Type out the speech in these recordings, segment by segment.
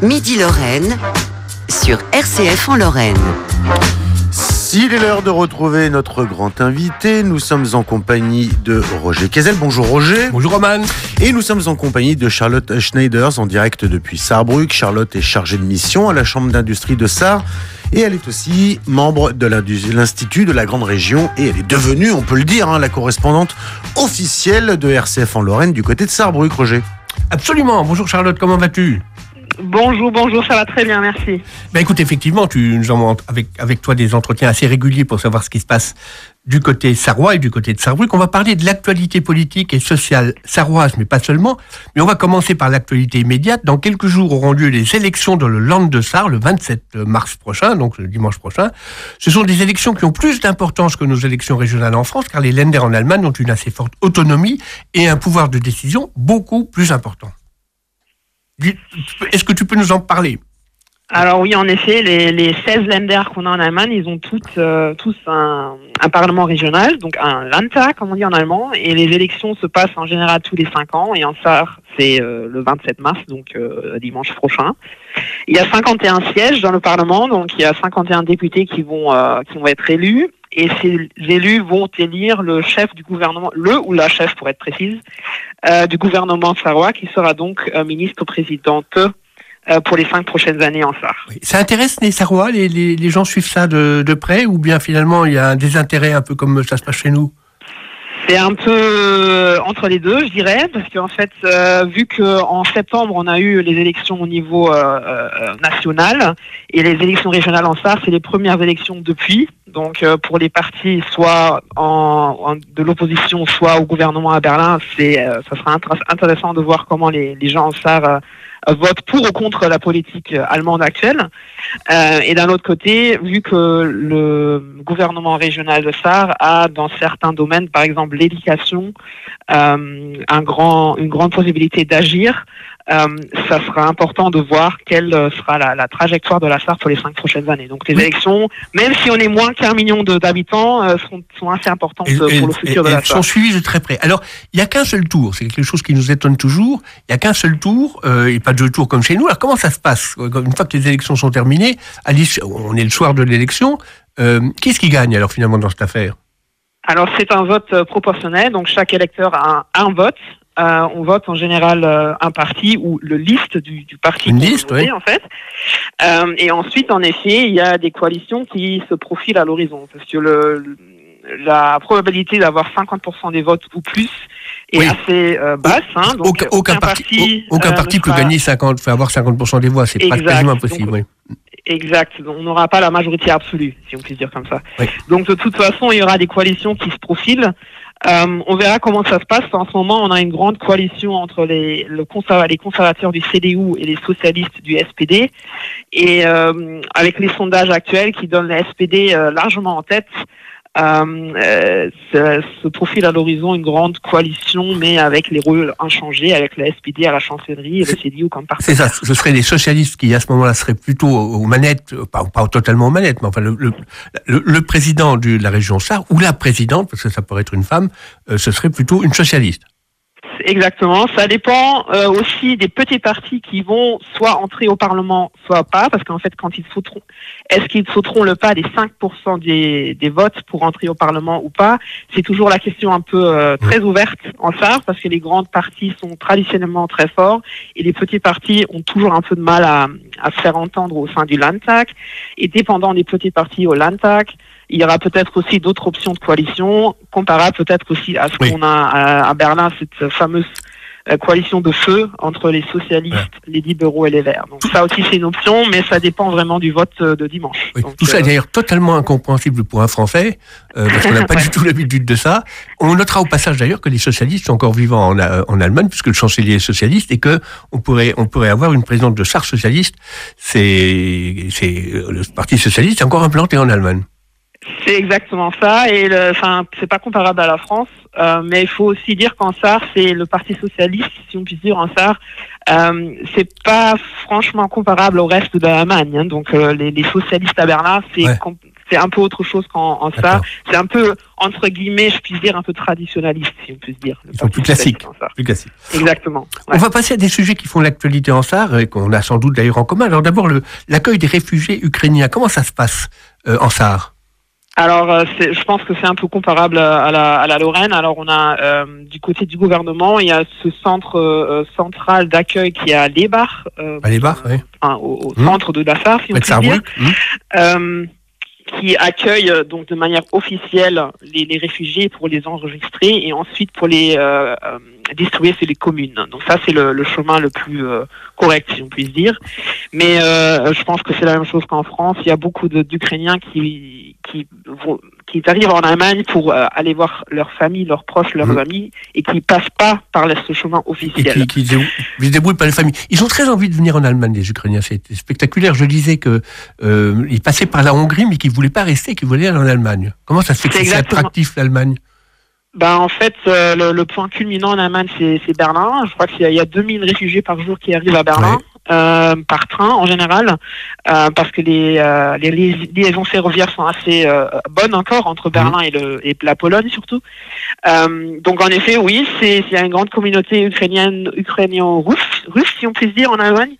Midi Lorraine sur RCF en Lorraine. Il est l'heure de retrouver notre grand invité. Nous sommes en compagnie de Roger Kezel. Bonjour Roger. Bonjour Roman. Et nous sommes en compagnie de Charlotte Schneiders en direct depuis Sarrebruck. Charlotte est chargée de mission à la Chambre d'industrie de Sarre. Et elle est aussi membre de l'Institut de la Grande Région. Et elle est devenue, on peut le dire, la correspondante officielle de RCF en Lorraine du côté de Sarrebruck, Roger. Absolument. Bonjour Charlotte, comment vas-tu ? Bonjour, ça va très bien, merci. Écoute, effectivement, tu nous envoies avec toi des entretiens assez réguliers pour savoir ce qui se passe du côté sarrois et du côté de Sarrebruck. On va parler de l'actualité politique et sociale sarroise, mais pas seulement. Mais on va commencer par l'actualité immédiate. Dans quelques jours auront lieu les élections dans le Land de Sarre, le 27 mars prochain, donc le dimanche prochain. Ce sont des élections qui ont plus d'importance que nos élections régionales en France, car les Länder en Allemagne ont une assez forte autonomie et un pouvoir de décision beaucoup plus important. Est-ce que tu peux nous en parler ? Alors oui, en effet, les 16 Länder qu'on a en Allemagne, ils ont tous un parlement régional, donc un Landtag, comme on dit en allemand, et les élections se passent en général tous les 5 ans, et en Sarre, c'est le 27 mars, donc dimanche prochain. Il y a 51 sièges dans le parlement, donc il y a 51 députés qui vont être élus, et ces élus vont élire le chef du gouvernement, le ou la chef pour être précise, du gouvernement sarrois, qui sera donc ministre-présidente pour les 5 prochaines années en Sarre. Oui. Ça intéresse les Sarrois, les gens suivent ça de près, ou bien finalement il y a un désintérêt un peu comme ça se passe chez nous ? C'est un peu entre les deux, je dirais, parce qu'en fait, vu qu'en septembre, on a eu les élections au niveau national, et les élections régionales en Sarre, c'est les premières élections depuis. Donc, pour les partis, soit de l'opposition, soit au gouvernement à Berlin, ça sera intéressant de voir comment les gens en Sarre votent pour ou contre la politique allemande actuelle. Et d'un autre côté, vu que le gouvernement régional de Sarre a, dans certains domaines, par exemple l'éducation, une grande possibilité d'agir, ça sera important de voir quelle sera la trajectoire de la Sarre pour les 5 prochaines années. Donc les élections, même si on est moins qu'1 million d'habitants, sont assez importantes pour le futur de la Sarre. Elles sont suivies de très près. Alors, il n'y a qu'un seul tour, c'est quelque chose qui nous étonne toujours, il n'y a qu'un seul tour, et pas 2 tours comme chez nous. Alors comment ça se passe ? Une fois que les élections sont terminées, on est le soir de l'élection, qu'est-ce qui gagne alors finalement dans cette affaire ? Alors c'est un vote proportionnel, donc chaque électeur a un vote. On vote en général un parti ou le liste du parti une liste, voté, oui. En fait. Et ensuite, en effet, il y a des coalitions qui se profilent à l'horizon, parce que la probabilité d'avoir 50% des votes ou plus est assez basse. Donc aucun parti peut gagner 50, peut avoir 50% des voix, c'est quasiment impossible. Donc, oui. Exact, on n'aura pas la majorité absolue, si on peut dire comme ça. Oui. Donc de toute façon, il y aura des coalitions qui se profilent. On verra comment ça se passe. En ce moment, on a une grande coalition entre les conservateurs du CDU et les socialistes du SPD. Et avec les sondages actuels qui donnent le SPD largement en tête, se profile à l'horizon une grande coalition, mais avec les rôles inchangés, avec le SPD à la chancellerie et le CDU comme partenaire. C'est ça, ce seraient les socialistes qui, à ce moment-là, seraient plutôt aux manettes, pas totalement aux manettes, mais enfin, le président de la région Sarre, ou la présidente, parce que ça pourrait être une femme, ce serait plutôt une socialiste. Exactement, ça dépend aussi des petits partis qui vont soit entrer au Parlement, soit pas, parce qu'en fait, est-ce qu'ils sauteront le pas des 5% des votes pour entrer au Parlement ou pas ? C'est toujours la question un peu très ouverte en Sarre, parce que les grands partis sont traditionnellement très forts, et les petits partis ont toujours un peu de mal à se faire entendre au sein du Landtag, et dépendant des petits partis au Landtag, il y aura peut-être aussi d'autres options de coalition, comparables peut-être aussi à ce qu'on a à Berlin, cette fameuse coalition de feu entre les socialistes, les libéraux et les verts. Donc ça aussi c'est une option, mais ça dépend vraiment du vote de dimanche. Oui. Donc, tout ça est d'ailleurs totalement incompréhensible pour un Français, parce qu'on n'a pas du tout l'habitude de ça. On notera au passage d'ailleurs que les socialistes sont encore vivants en Allemagne, puisque le chancelier est socialiste, et que on pourrait avoir une présidente de Sarre socialiste. C'est le Parti socialiste est encore implanté en Allemagne. C'est exactement ça, et c'est pas comparable à la France, mais il faut aussi dire qu'en Sarre, c'est le Parti socialiste, si on peut dire en Sarre, c'est pas franchement comparable au reste de l'Allemagne. Donc les socialistes à Berlin, c'est un peu autre chose qu'en Sarre. D'accord. C'est un peu, entre guillemets, je puis dire, un peu traditionnaliste, si on peut se dire. Ils sont plus classiques. Exactement. On va passer à des sujets qui font l'actualité en Sarre et qu'on a sans doute d'ailleurs en commun. Alors d'abord, l'accueil des réfugiés ukrainiens. Comment ça se passe en Sarre ? Alors, je pense que c'est un peu comparable à la Lorraine. Alors, on a du côté du gouvernement, il y a ce centre central d'accueil qui est à Lebach, À Lebach, oui. au centre de la Sarre, si on peut dire, qui accueille donc de manière officielle les réfugiés pour les enregistrer et ensuite pour les distribuer sur les communes. Donc ça, c'est le chemin le plus correct, si on puisse dire. Mais je pense que c'est la même chose qu'en France. Il y a beaucoup d'Ukrainiens qui arrivent en Allemagne pour aller voir leurs familles, leurs proches, leurs amis, et qui passent pas par ce chemin officiel. Et qui se débrouillent par les familles. Ils ont très envie de venir en Allemagne, les Ukrainiens. C'est spectaculaire. Je disais que ils passaient par la Hongrie, mais qu'ils voulaient pas rester, qu'ils voulaient aller en Allemagne. Comment ça se fait que c'est attractif, l'Allemagne ? En fait, le point culminant en Allemagne, c'est Berlin. Je crois qu'il y a 2000 réfugiés par jour qui arrivent à Berlin, par train en général, parce que les liaisons ferroviaires sont assez bonnes encore entre Berlin et la Pologne surtout. Donc en effet, oui, il y a une grande communauté ukrainienne-russe, si on peut se dire, en Allemagne.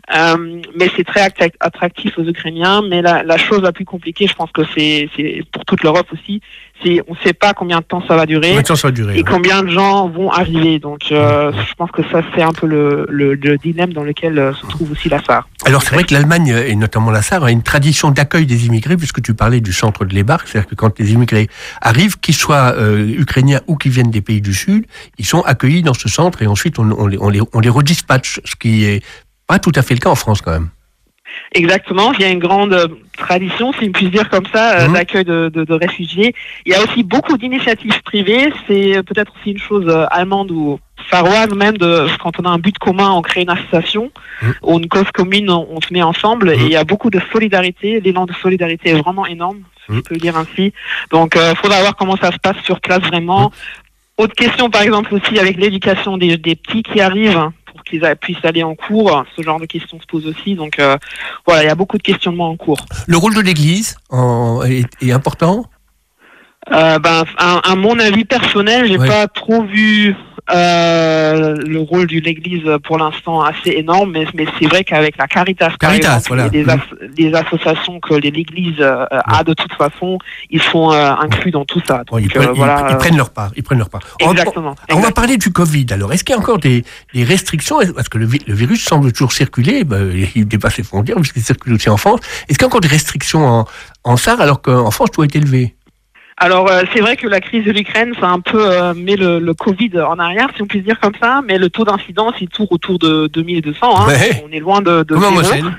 Mais c'est très attractif aux Ukrainiens. Mais la chose la plus compliquée, je pense que c'est pour toute l'Europe aussi, on ne sait pas combien de temps ça va durer et combien de gens vont arriver. Donc je pense que ça, c'est un peu le dilemme dans lequel se trouve aussi la Sarre. Alors c'est vrai que l'Allemagne, et notamment la Sarre, a une tradition d'accueil des immigrés, puisque tu parlais du centre de Lebach, c'est-à-dire que quand les immigrés arrivent, qu'ils soient ukrainiens ou qu'ils viennent des pays du Sud, ils sont accueillis dans ce centre et ensuite on les redispatche, ce qui est pas tout à fait le cas en France quand même. Exactement, il y a une grande tradition, si on peut dire comme ça, d'accueil de réfugiés. Il y a aussi beaucoup d'initiatives privées, c'est peut-être aussi une chose allemande ou sarroise même, quand on a un but commun, on crée une association, ou une cause commune, on se met ensemble, et il y a beaucoup de solidarité, l'élan de solidarité est vraiment énorme, si je peux le dire ainsi. Donc il faudra voir comment ça se passe sur place vraiment. Autre question par exemple aussi avec l'éducation des petits qui arrivent, pour qu'ils puissent aller en cours, ce genre de questions se posent aussi. Donc voilà, il y a beaucoup de questionnements en cours. Le rôle de l'Église est important ? À mon avis personnel, j'ai pas trop vu le rôle de l'Église pour l'instant assez énorme, mais c'est vrai qu'avec la Caritas par exemple, et des associations que l'Église a de toute façon, ils sont inclus dans tout ça. Donc, ils prennent leur part. Exactement. On va parler du Covid. Alors, est-ce qu'il y a encore des restrictions ? Parce que le virus semble toujours circuler, il dépasse les frontières puisqu'il circule aussi en France. Est-ce qu'il y a encore des restrictions en Sarre alors qu'en France tout est élevé ? Alors c'est vrai que la crise de l'Ukraine, ça a un peu mis le Covid en arrière, si on peut dire comme ça, mais le taux d'incidence, il tourne autour de 2200. On est loin de zéro.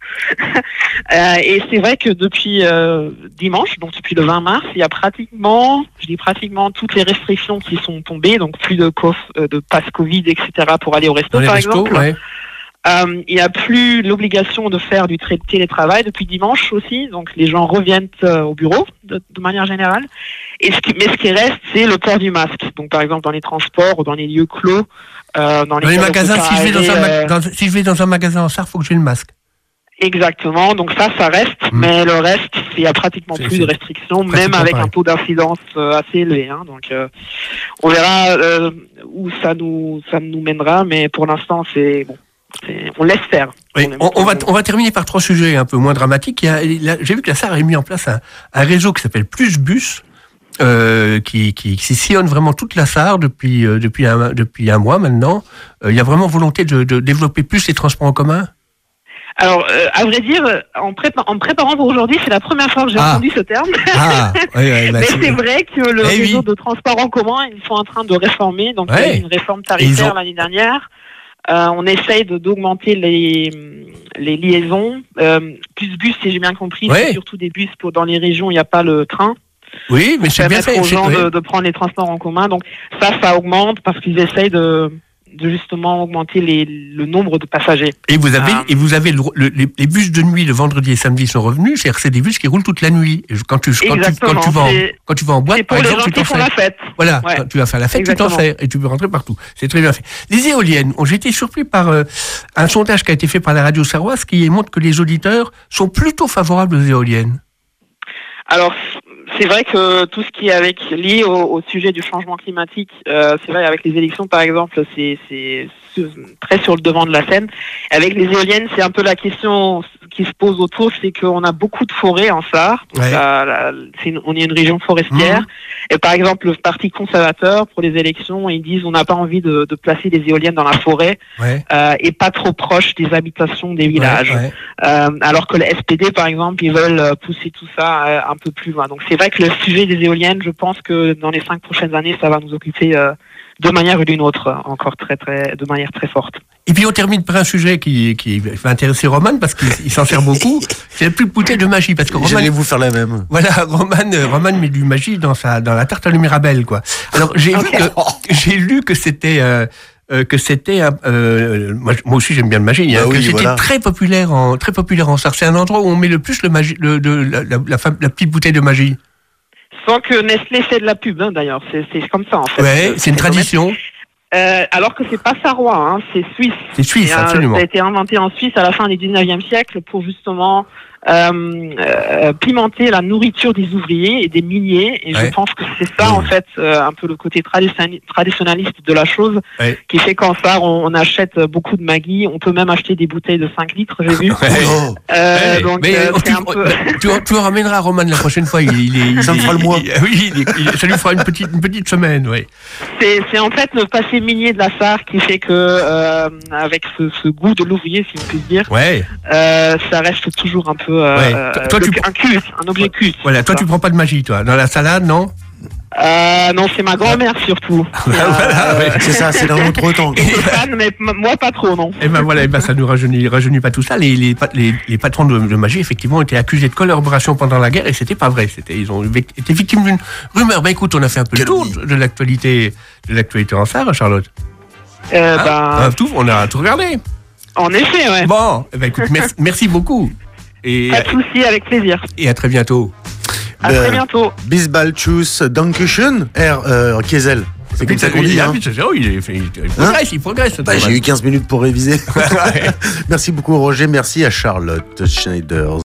Et c'est vrai que depuis dimanche, donc depuis le 20 mars, il y a pratiquement toutes les restrictions qui sont tombées, donc plus de passe Covid, etc. pour aller au resto, par exemple. Il n'y a plus l'obligation de faire du télétravail depuis dimanche aussi, donc les gens reviennent au bureau de manière générale. Mais ce qui reste, c'est le port du masque. Donc par exemple dans les transports ou dans les lieux clos, dans les magasins. Si je vais dans un magasin en Sarre, il faut que j'ai le masque. Exactement, donc ça reste, mais le reste, il y a pratiquement plus de restrictions, même avec un taux d'incidence assez élevé. Donc on verra où ça nous mènera, mais pour l'instant c'est bon. On laisse faire. Oui, on va terminer par 3 sujets un peu moins dramatiques. J'ai vu que la Sarre a mis en place un réseau qui s'appelle Plusbus, qui sillonne vraiment toute la Sarre depuis un mois maintenant. Il y a vraiment volonté de développer plus les transports en commun. Alors, à vrai dire, en me préparant pour aujourd'hui, c'est la première fois que j'ai entendu ce terme. Mais c'est vrai que le réseau de transport en commun, ils sont en train de réformer. Donc, il y a eu une réforme tarifaire l'année dernière. On essaye d'augmenter les liaisons. Plusbus, si j'ai bien compris, c'est surtout des bus dans les régions où il n'y a pas le train. Oui, mais c'est bien fait. Pour permettre aux gens de prendre les transports en commun. Donc ça augmente parce qu'ils essayent de justement augmenter le nombre de passagers. Et vous avez les bus de nuit le vendredi et samedi sont revenus, c'est des bus qui roulent toute la nuit. Et quand tu vas en boîte, par exemple, tu t'en fais. La fête. Voilà, quand tu vas faire la fête, tu t'en fais et tu peux rentrer partout. C'est très bien fait. Les éoliennes, j'ai été surpris par un sondage qui a été fait par la radio sarroise qui montre que les auditeurs sont plutôt favorables aux éoliennes. Alors, c'est vrai que tout ce qui est lié au sujet du changement climatique, c'est vrai, avec les élections, par exemple, c'est très sur le devant de la scène. Avec les éoliennes, c'est un peu la question qui se pose autour, c'est qu'on a beaucoup de forêts en Sarre. Ouais. On est une région forestière. Et par exemple, le Parti conservateur, pour les élections, ils disent on n'a pas envie de placer des éoliennes dans la forêt et pas trop proche des habitations des villages. Ouais. Alors que le SPD, par exemple, ils veulent pousser tout ça un peu plus loin. Donc c'est vrai que le sujet des éoliennes, je pense que dans les 5 prochaines années, ça va nous occuper de manière ou d'une autre, encore de manière très forte. Et puis on termine par un sujet qui va intéresser Roman parce qu'il s'en sert beaucoup. C'est la pub bouteille de magie parce que Roman. J'allais vous faire la même. Voilà, Roman met du magie dans la tarte à la Mirabelle, quoi. Alors j'ai lu que c'était moi aussi j'aime bien le magie, hein, que c'était très populaire en Sarre. C'est un endroit où on met le plus la petite bouteille de magie. Sans que Nestlé fait de la pub, hein, d'ailleurs. C'est comme ça, en fait. Ouais, c'est une tradition. Alors que c'est pas sarrois, hein, c'est suisse. C'est suisse, absolument. Ça a été inventé en Suisse à la fin du 19e siècle pour justement pimenter la nourriture des ouvriers et des miniers. Et je pense que c'est ça, en fait, un peu le côté traditionnaliste de la chose, qui fait qu'en Sarre, on achète beaucoup de Maggi. On peut même acheter des bouteilles de 5 litres, j'ai vu. Donc, tu en ramèneras, Roman, la prochaine fois. Ça me fera le mois. Ça lui fera une petite semaine, oui. C'est en fait le passé minier de la Sarre qui fait que, avec ce goût de l'ouvrier, si on peut dire, ça reste toujours un peu un objet culte. Voilà, toi tu prends pas de magie, toi. Dans la salade, non? Non, c'est ma grand-mère surtout. C'est ça, c'est dans notre temps. Mais moi pas trop, non. Et ben ça nous rajeunit pas tout ça. Les patrons de magie, effectivement, ont été accusés de collaboration pendant la guerre et c'était pas vrai. Ils ont été victimes d'une rumeur. Ben écoute, on a fait un peu le tour de l'actualité en Sarre, Charlotte. On a tout regardé. En effet, ouais. Bon, écoute, merci beaucoup. Et, pas de souci, avec plaisir. Et à très bientôt. À très bientôt. Bis bald tschüss, Dankeschön, Herr Kiesel. C'est comme ça qu'on dit. Il progresse. J'ai eu 15 minutes pour réviser. Merci beaucoup, Roger. Merci à Charlotte Schneider.